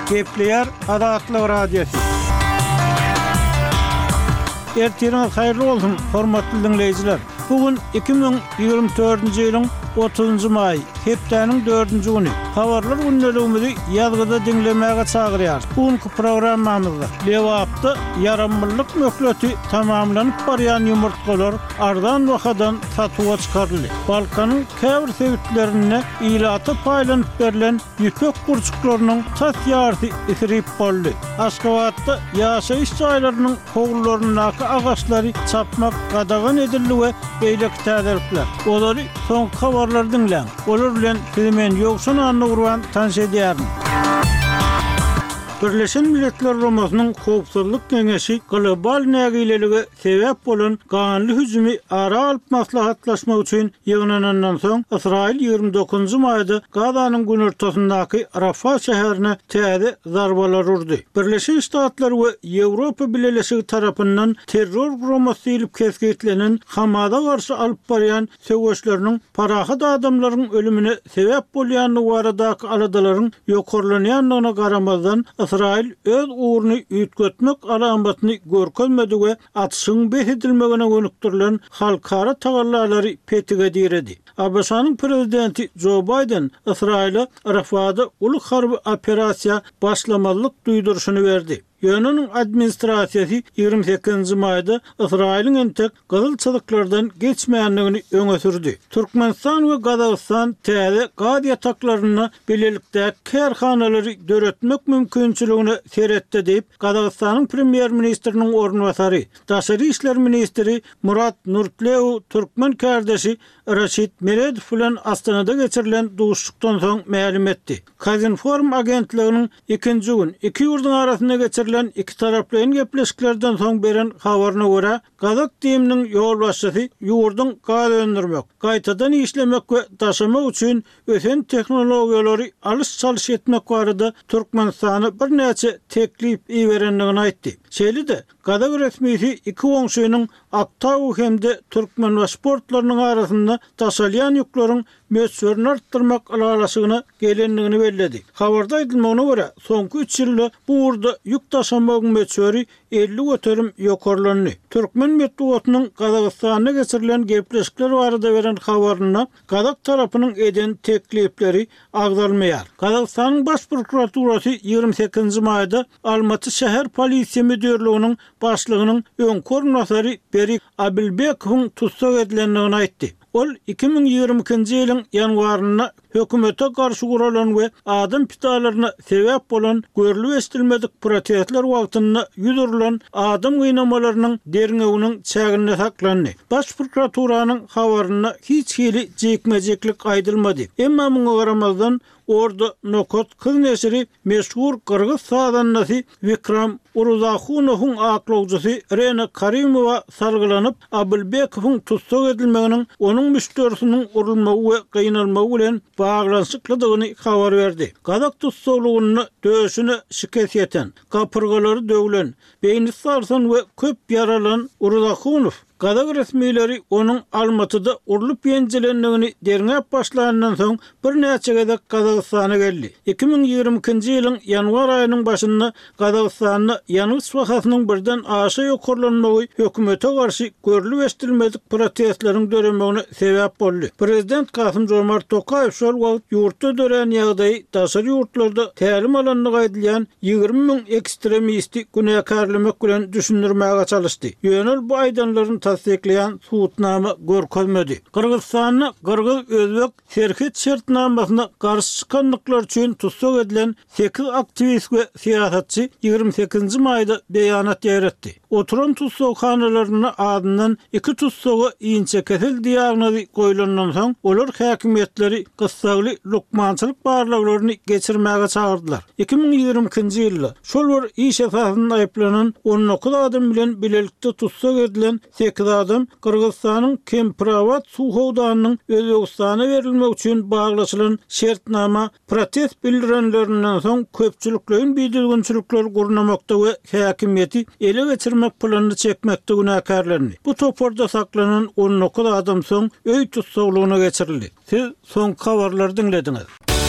Kepler Adatlı Radyosu. Ertiriniz hayırlı olsun, hormatly dinleyijiler. Bugün 2024-nji ýylyň 30-njy may, hepdeniň 4-nji güni. Habarlar gündäligimizi ýazgyda dinlemäge çagyrýar. Bugünkü programmamyzda lewapda yaramyllyk möhleti tamamlanyp barýan ýumurtgalar ardan wakadan satýa çykaryldy. Balkanyň käbir sebitlerine ýylaty paýlanyp berilen ýüpek burçuklarynyň sat ýarty isirip boldy. Aşgabatda ýaşaýyş jaýlarynyň howlullaryna agaçlary çapmak gadagan edildi we beýlek täderipler. Olary soňky habarlar dinleň. Olar bilen filmen ýoksun anny urwan tanış edýärin. Birleşen Milletler Romasynyň Howpsuzlyk Keňeşi global nägilelige sebäp bolan ganly hüjümi ara alyp maslahatlaşmak üçin ýygnanandan soň Israil 29-njy maýda Gazanyň günortasyndaky Rafah şäherine täze zarbalar urdy. Birleşen Ştatlar we Ýewropa Birleşigi tarapyndan terror guramaty diýilip kesgitlenen Hamada garşy alyp barýan söwüşleriniň parahat adamlaryň ölümine sebäp bolýanlygy baradaky aladalaryň ýokarlanýanlygyna garamazdan İsrail öz uğrunu ýitgetmek alamatyny görkezmedi we atyşyň behedilmegine gönükdirilen halkara tagallalary petige diredi. Abaşanyň prezidenti Joe Biden İsrail'e Rafahda ulyk harby operasiýa başlamalyk duýdurşyny berdi. Ýönenin administrasiýasy 28-nji maýda Israiliň entek gazyl çadyklardan geçmeýänligini öňe sürdi. Türkmenistan we Gazagystan täze gaz ýataklaryna bilelikde kerhanalary döretmek mümkinçiligini seretdi diýip Gazagystanyň premier ministriniň ornwasary, daşary işler ministri Murat Nurtlew türkmen kardeşi Raşid Meredov bilen Astanada geçirilen duşlukdan soň ma'lum etdi. Kazinform agentliginiň 2-nji gün iki ýurduň arasynda geçirilen iki taraplyň gepleşiklerden soň beren habaryna görä, Gazak diýiminiň ýol başçysy ýurduň gaz öndürmek, gaýtadan işlemek we taşymak üçin ösen tehnologiýalary alys-çalys etmek barada Türkmenistana bir näçe teklip berenligini aýtdy. Şeýle-de Gazak resmisi iki wöňşüniň Aktaw hemde Türkmen pasportlarynyň arasynda taşalýan ýükleriň möçberini artdyrmak alalasygyna gelenligini bellädi. Habarda aýdylmagyna görä, soňky 3 ýylda bu urda ýük taşamagyň möçberi 50 göterim ýokarlandy. Türkmen medeniýetiniň Gazagystana geçirilen gepleşikler barada beren habaryna Gazak tarapynyň eden teklipleri agdalmaýar. Gazagystanyň baş prokuraturasy 28-nji maýda Almaty şäher polisiýa müdürliginiň başlygynyň öňkornasary Berik Abilbekowyň tutsak edilenligini aýtdy. Ol 2022-nji ýylyň ýanwaryna hökümete garşy guralan we adam pitalaryna sebäp bolan görülip estilmedik protestler wagtynda ýüzürlen adam gynamalarynyň derňeginiň çägine saklandy. Baş prokuraturasynyň habaryna hiç hili jekmejeklik aýdylmady. Emma muňa garamazdan orada Nokot kız nesiri meşhur Kırgız sadanlasy Vikram Uruzakhunowyň aklawjysy Rena Karimowa sargylanyp Abilbekowyň tutsak edilmeginiň onuň müşterisiniň urulmagy we gynalmagy bilen baglanşyklydygyny habar berdi. Gazak tutsaklygyny döşüne şikayet eten, kapyrgalary döwülen, beýni sarsan we köp yaralan Uruzakhunow Gazak resmileri onuň Almatyda urulup ýenjelendigini derňäp başlanandan soň bir näçe gezek Gazagystana geldi. 2022-nji ýylyň ýanwar aýynyň başynda Gazagystanyň ýanyş wakasynyň birden aşa ýokarlanmagy hökümete garşy görülip estilmedik protestleriň döremegine sebäp boldy. Prezident Kasym Jomart Tokayew şol wagt ýurtda dören ýagdaý daşary ýurtlarda tälim alanlygy aýdylýan 20 000 ekstremisti günäkärlemek bilen düşündirmäge çalışdy. Ýönel bu aýdanlaryň tasdikleyen suutnama görkezmedi. Kırgızstanyň Kırgız Özbek serket şertnamasyna garşy çykanlyklar üçin tutsak edilen 8 aktivist we siýasatçy 28-nji maýda beýanat ýeretdi. Oturan tutsakhanalarına adından 2 tutsağı iňçe kesel diýagnozy goýulandan soň olar häkimetleri gyssaly lukmançylyk barlyklaryny geçirmäge çagyrdylar. 2022-nji ýylda şol bir iş esasyna aýplanan 19 adam bilen bilelikde tutsak edilen 8 adam Kırgızstanyň Kempirawat suwhowdanyň Özbegistana berilmek üçin baglaşylan şertnama protest bildirenlerinden soň köpçüliklerin bildirginçilikler gurnamakda we häkimeti ele geçirmek planını çekmekde günahkarlarını. Bu toporda saklanan 19 adam soň öý tutsaklygyna geçirildi. Siz soň habarlary dinlediniz.